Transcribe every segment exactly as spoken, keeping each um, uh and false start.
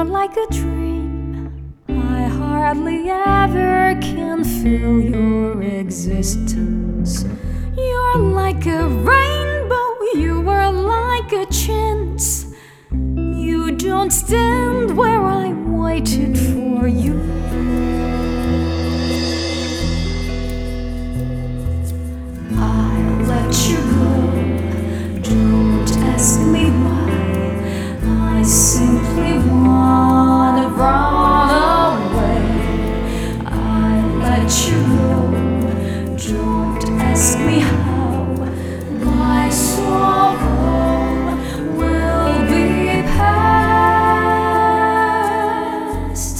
You're like a dream. I hardly ever can feel your existence. You're like a rainbow, you are like a chance. You don't stand where I waited for you. I'll let you go, don't ask me why. I simply wanna run away. I'll let you go, don't ask me how. My sorrow will be past.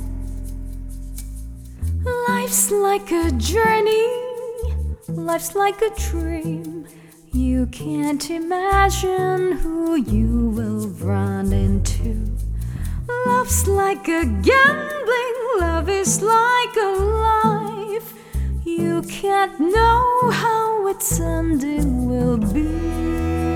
Life's like a journey, life's like a dream. You can't imagine who you will run into. Love's like a gambling, love is like a life. You can't know how its ending will be.